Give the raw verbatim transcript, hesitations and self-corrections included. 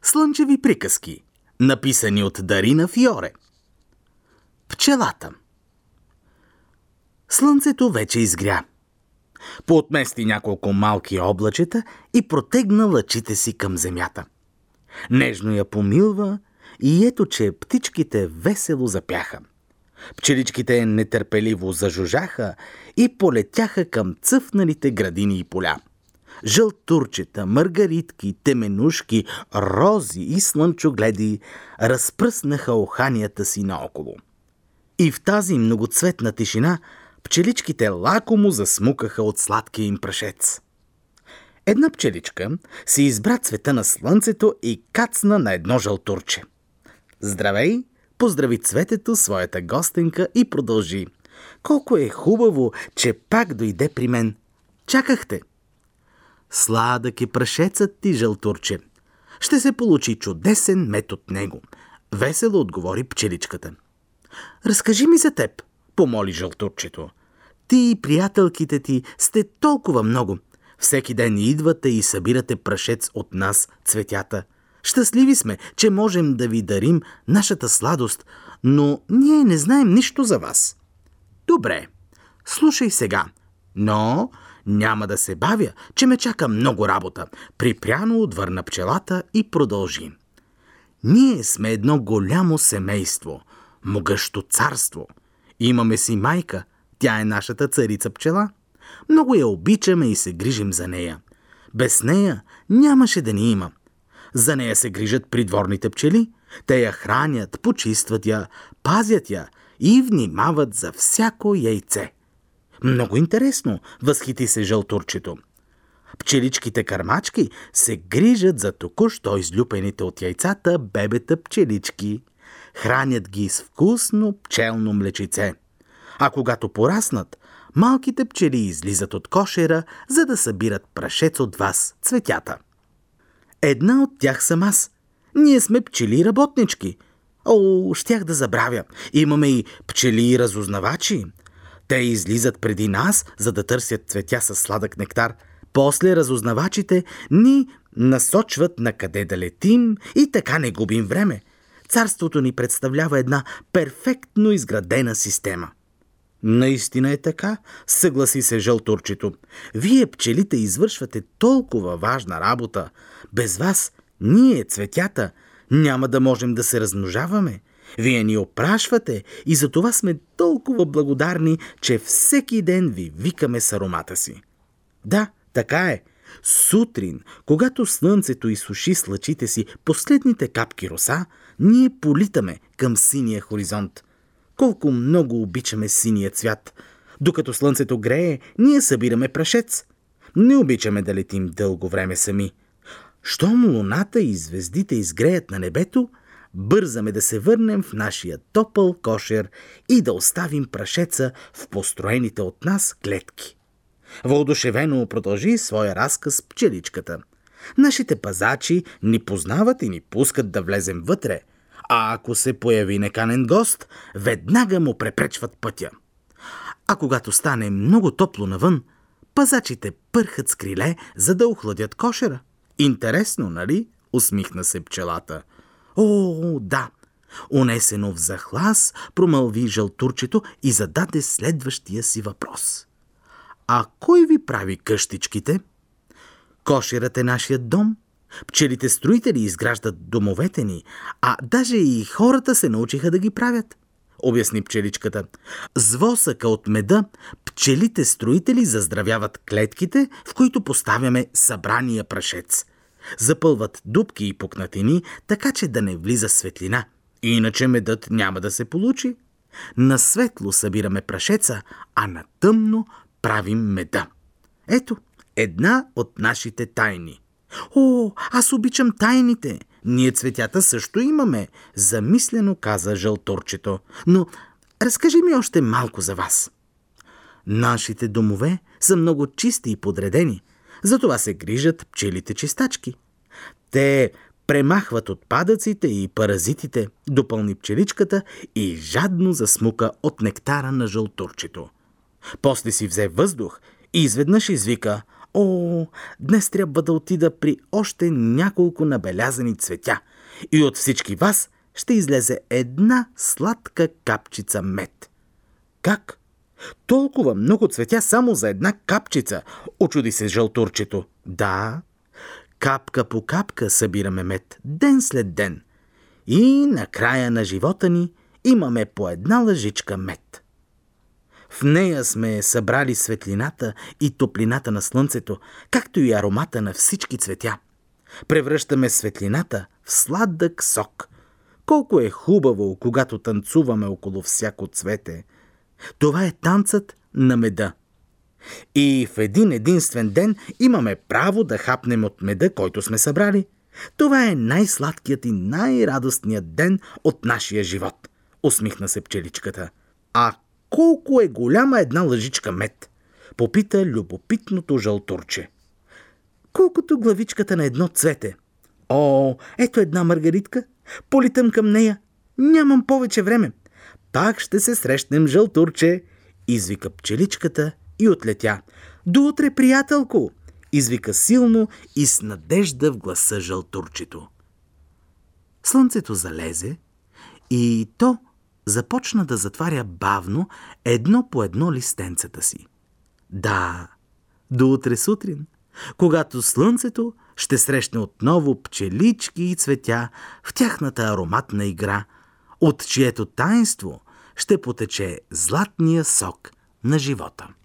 Слънчеви приказки, написани от Дарина Фиоре. Пчелата. Слънцето вече изгря. Поотмести няколко малки облачета и протегна лъчите си към земята. Нежно я помилва и ето, че птичките весело запяха. Пчеличките нетърпеливо зажужаха и полетяха към цъфналите градини и поля. Жълтурчета, маргаритки, теменушки, рози и слънчогледи разпръснаха уханията си наоколо. И в тази многоцветна тишина пчеличките лакомо засмукаха от сладкия им прашец. Една пчеличка си избра цвета на слънцето и кацна на едно жълтурче. «Здравей!» поздрави цветето своята гостенка и продължи. «Колко е хубаво, че пак дойде при мен. Чакахте!» «Сладък е прашецът ти, жълтурче. Ще се получи чудесен мед от него», весело отговори пчеличката. «Разкажи ми за теб», помоли жълтурчето. «Ти и приятелките ти сте толкова много. Всеки ден идвате и събирате прашец от нас, цветята. Щастливи сме, че можем да ви дарим нашата сладост, но ние не знаем нищо за вас». «Добре, слушай сега, но няма да се бавя, че ме чака много работа», припряно отвърна пчелата и продължи. «Ние сме едно голямо семейство, могъщо царство. Имаме си майка, тя е нашата царица пчела. Много я обичаме и се грижим за нея. Без нея нямаше да ни има. За нея се грижат придворните пчели. Те я хранят, почистват я, пазят я и внимават за всяко яйце». «Много интересно», възхити се жълтурчето. «Пчеличките кърмачки се грижат за току-що излюпените от яйцата бебета пчелички. Хранят ги с вкусно пчелно млечице. А когато пораснат, малките пчели излизат от кошера, за да събират прашец от вас, цветята. Една от тях съм аз. Ние сме пчели-работнички. О, щях да забравя. Имаме и пчели-разузнавачи. Те излизат преди нас, за да търсят цветя със сладък нектар. После разузнавачите ни насочват на къде да летим и така не губим време. Царството ни представлява една перфектно изградена система». «Наистина е така», съгласи се жълтурчето. «Вие, пчелите, извършвате толкова важна работа. Без вас, ние, цветята, няма да можем да се размножаваме. Вие ни опрашвате и за това сме толкова благодарни, че всеки ден ви викаме с аромата си». «Да, така е. Сутрин, когато слънцето изсуши с лъчите си последните капки роса, ние политаме към синия хоризонт. Колко много обичаме синия цвят. Докато слънцето грее, ние събираме прашец. Не обичаме да летим дълго време сами. Щом луната и звездите изгреят на небето, бързаме да се върнем в нашия топъл кошер и да оставим прашеца в построените от нас клетки». Въодушевено продължи своя разказ пчеличката. «Нашите пазачи ни познават и ни пускат да влезем вътре, а ако се появи неканен гост, веднага му препречват пътя. А когато стане много топло навън, пазачите пърхат с криле, за да охладят кошера. Интересно, нали?» усмихна се пчелата. «О, да!» унесено в захлас промълви жълтурчето и зададе следващия си въпрос. «А кой ви прави къщичките?» «Кошерът е нашият дом. Пчелите строители изграждат домовете ни, а даже и хората се научиха да ги правят», обясни пчеличката. «С восъка от меда пчелите строители заздравяват клетките, в които поставяме събрания прашец. Запълват дупки и пукнатини, така че да не влиза светлина. Иначе медът няма да се получи. На светло събираме прашеца, а на тъмно правим меда. Ето, една от нашите тайни». «О, аз обичам тайните. Ние, цветята, също имаме», замислено каза жълтурчето. «Но разкажи ми още малко за вас». «Нашите домове са много чисти и подредени. Затова се грижат пчелите чистачки. Те премахват отпадъците и паразитите», допълни пчеличката и жадно засмука от нектара на жълтурчето. После си взе въздух и изведнъж извика: О, днес трябва да отида при още няколко набелязани цветя и от всички вас ще излезе една сладка капчица мед. Как? Толкова много цветя само за една капчица, очуди се жълтурчето. Да, капка по капка събираме мед, ден след ден. И на края на живота ни имаме по една лъжичка мед. В нея сме събрали светлината и топлината на слънцето, както и аромата на всички цветя. Превръщаме светлината в сладък сок. Колко е хубаво, когато танцуваме около всяко цвете. Това е танцът на меда. И в един единствен ден имаме право да хапнем от меда, който сме събрали. Това е най-сладкият и най-радостният ден от нашия живот, усмихна се пчеличката. А колко е голяма една лъжичка мед? Попита любопитното жълтурче. Колкото главичката на едно цвете. О, ето една маргаритка. Политам към нея. Нямам повече време. Пак ще се срещнем, жълтурче, извика пчеличката и отлетя. До утре, приятелко, извика силно и с надежда в гласа жълтурчето. Слънцето залезе и то започна да затваря бавно едно по едно листенцата си. Да, до утре сутрин, когато слънцето ще срещне отново пчелички и цветя в тяхната ароматна игра, от чието таинство ще потече златния сок на живота.